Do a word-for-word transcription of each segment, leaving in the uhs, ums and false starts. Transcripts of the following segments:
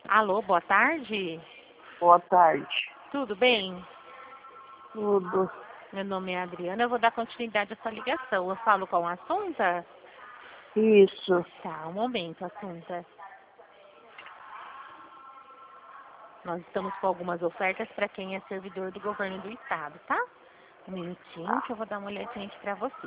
Alô, boa tarde. Boa tarde. Tudo bem? Tudo. Meu nome é Adriana, eu vou dar continuidade à sua ligação. Eu falo com a Assunta? Isso. Tá, um momento, Assunta. Nós estamos com algumas ofertas para quem é servidor do governo do estado, tá? Um minutinho que eu vou dar uma olhadinha aqui para você.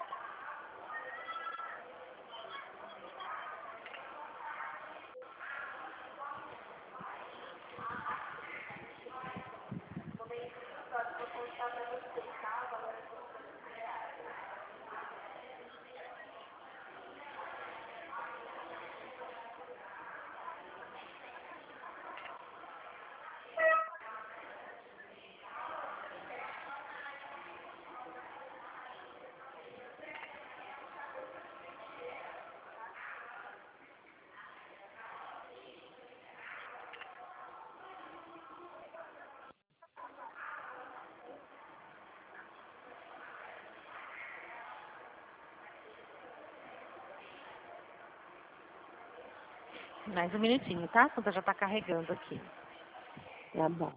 Mais um minutinho, tá? A Assunta já está carregando aqui. Tá bom.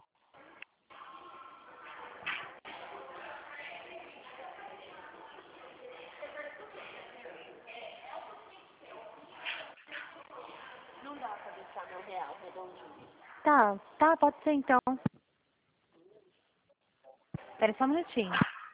Tá, tá, pode ser então. Espera só um minutinho.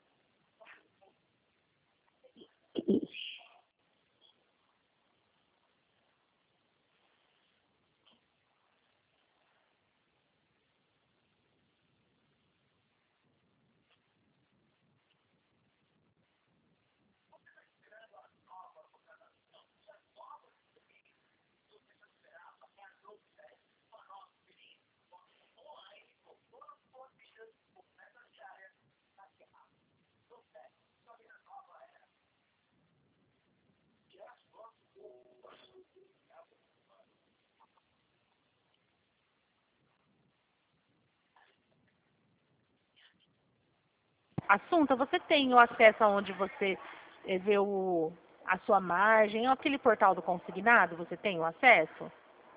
Assunta, você tem o acesso aonde você eh, vê o, a sua margem, aquele portal do consignado, você tem o acesso?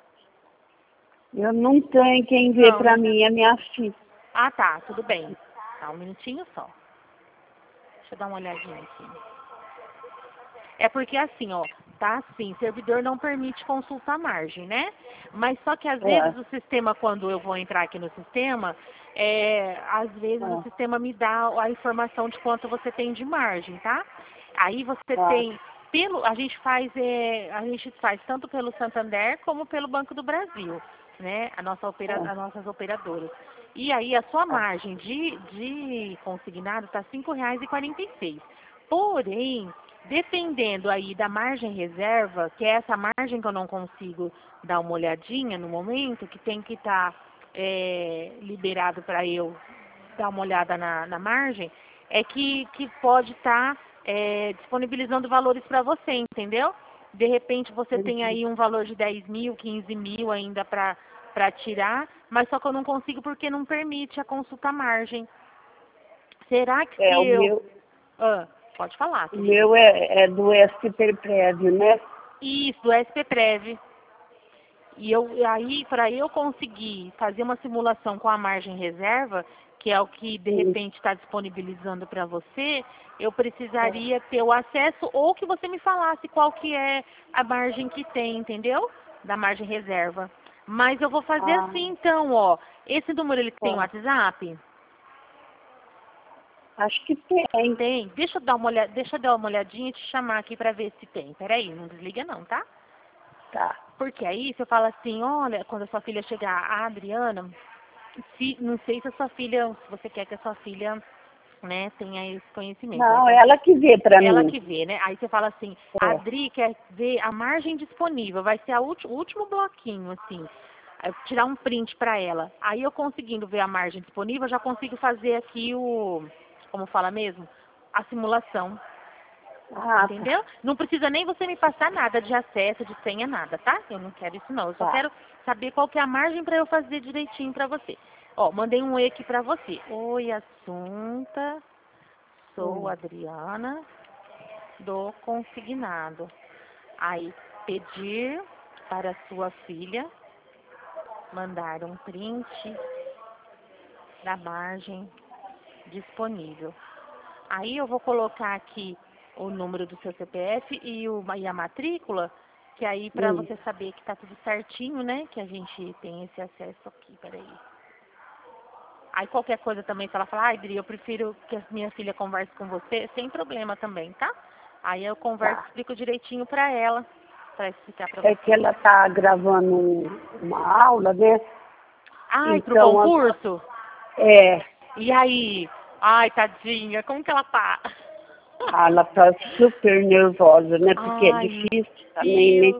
Eu não tenho quem vê Não, pra né? mim, é minha filha. Ah, tá, tudo bem. Tá, um minutinho só. Deixa eu dar uma olhadinha aqui. É porque assim, ó, tá assim, servidor não permite consultar a margem, né? Mas só que às vezes É, o sistema, quando eu vou entrar aqui no sistema, é, às vezes o é, sistema me dá a informação de quanto você tem de margem, tá? Aí você tá, tem, pelo, a gente faz, é, a gente faz tanto pelo Santander como pelo Banco do Brasil, né? A nossa opera, é, as nossas operadoras. E aí a sua tá. margem de, de consignado está cinco reais e quarenta e seis. Porém, dependendo aí da margem reserva, que é essa margem que eu não consigo dar uma olhadinha no momento, que tem que estar é, liberado para eu dar uma olhada na, na margem, é que, que pode estar é, disponibilizando valores para você, entendeu? De repente você tem Entendi. aí um valor de dez mil, quinze mil ainda para para tirar, mas só que eu não consigo porque não permite a consulta margem. Será que se É, o eu... meu, Ah, pode falar, o querida. meu é, é do S P Prévio, né? Isso, do S P Prev. E eu, e aí, para eu conseguir fazer uma simulação com a margem reserva, que é o que de Sim. repente está disponibilizando para você, eu É. precisaria ter o acesso ou que você me falasse qual que é a margem que tem, entendeu? Da margem reserva. Mas eu vou fazer Ah, assim então, ó. Esse número ele tem tá. WhatsApp? Acho que tem. Tem. Deixa eu dar uma olhada, deixa eu dar uma olhadinha e te chamar aqui para ver se tem. Peraí, não desliga não, tá? Tá. Porque aí você fala assim, olha, quando a sua filha chegar, a Adriana, se, não sei se a sua filha, se você quer que a sua filha, né, tenha esse conhecimento. Aí Não, fala, ela que vê pra ela mim. que vê, né? Aí você fala assim, a É. Adri quer ver a margem disponível, vai ser a ulti- o último bloquinho, assim. Aí eu tirar um print para ela. Aí eu conseguindo ver a margem disponível, eu já consigo fazer aqui o, como fala mesmo? A simulação. Ah, tá. Entendeu? Não precisa nem você me passar nada de acesso, de senha, nada, tá? Eu não quero isso não. Eu só Tá. quero saber qual que é a margem para eu fazer direitinho para você. Ó, mandei um e aqui para você. Oi, Assunta. Sou Hum. Adriana do Consignado. Aí, pedir para sua filha mandar um print da margem disponível. Aí eu vou colocar aqui o número do seu C P F e, o, e a matrícula, que aí para Hum. você saber que tá tudo certinho, né? Que a gente tem esse acesso aqui, peraí. Aí qualquer coisa também, se ela falar, ai, Dri, eu prefiro que a minha filha converse com você, sem problema também, tá? Aí eu converso, Tá. explico direitinho pra ela, pra explicar pra É você. que ela tá gravando um- uma aula, né? Ai, pro Então, agora- concurso? é, E aí? Ai, tadinha, como que ela tá? ela tá super nervosa, né? Porque é Ai, meu difícil também, né? Deus.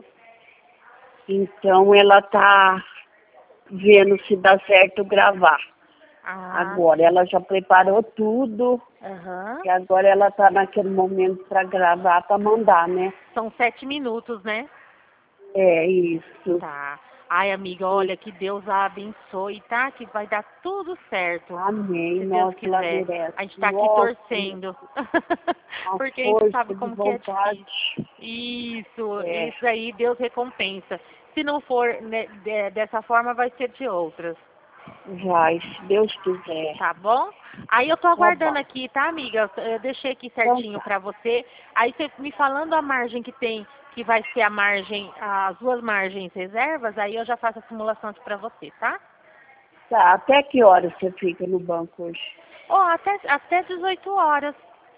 Então, ela tá vendo se dá certo gravar. Ah, Agora, ela já preparou tudo. aham. E agora ela tá naquele momento para gravar, para mandar, né? São sete minutos, né? É isso. Tá. Ai, amiga, olha, que Deus a abençoe, tá? Que vai dar tudo certo. Amém. Se Deus Nossa, ela quiser. merece. A gente tá aqui Nossa, torcendo. uma Porque a gente sabe força de como que é vontade. difícil. Isso, É, isso aí Deus recompensa. Se não for né, de- dessa forma, vai ser de outras. vai, se Deus quiser. Tá bom? Aí eu tô Tá aguardando bom. aqui, tá, amiga? Eu deixei aqui Então certinho tá. pra você. Aí você me falando a margem que tem, que vai ser a margem, as duas margens reservas, aí eu já faço a simulação aqui pra você, tá? Tá, até que horas você fica no banco hoje? Ó, até, até dezoito horas,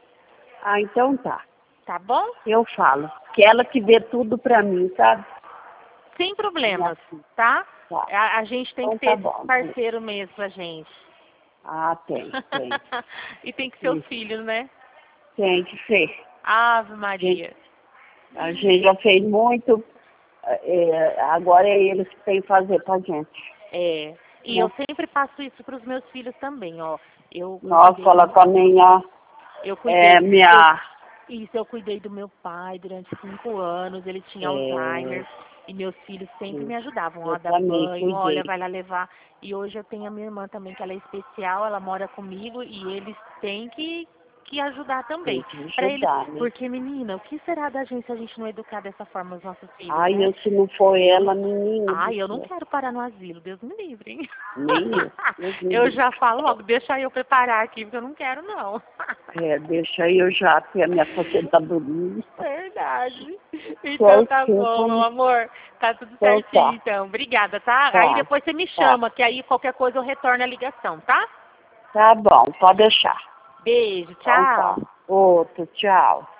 Ah, então tá. tá bom? Eu falo. Que ela que vê tudo pra mim, sabe? Sem Minha problemas, filha. tá? Tá. A, a gente tem Então que tá ter bom. parceiro mesmo pra gente. Ah, tem, tem. E tem que ser os Isso. filhos, né? Tem que ser. Ave Maria. A gente já fez muito, é, agora é eles que têm que fazer pra gente. É. E Né? eu sempre passo isso pros meus filhos também, ó. Eu, eu Nossa, cuidei ela do, também, ó, eu é cuidei, minha... eu, isso, eu cuidei do meu pai durante cinco anos, ele tinha É, Alzheimer, e meus filhos sempre me ajudavam, ó, eu a dar também banho, olha, cuidei. vai lá levar. E hoje eu tenho a minha irmã também, que ela é especial, ela mora comigo, e eles têm que, que ajudar Tem também. que Pra eles, ajudar, né? porque, menina, o que será da gente se a gente não educar dessa forma os nossos filhos, Ai, né? eu, se não for Eu não, ela, menina do ai, eu não céu. quero parar no asilo, Deus me livre. Hein? Nem eu. Deus me Eu livre. já falo logo, deixa eu preparar aqui, porque eu não quero, não. É, deixa aí eu já, porque a minha aposentadoria. Verdade. Só Então o tá bom, meu tempo, amor. Tá tudo então certinho, tá, então. Obrigada, tá? Aí tá, depois você me tá. chama, que aí qualquer coisa eu retorno a ligação, tá? Tá bom, pode deixar. Beijo, Então tchau. tá. Outro, tchau.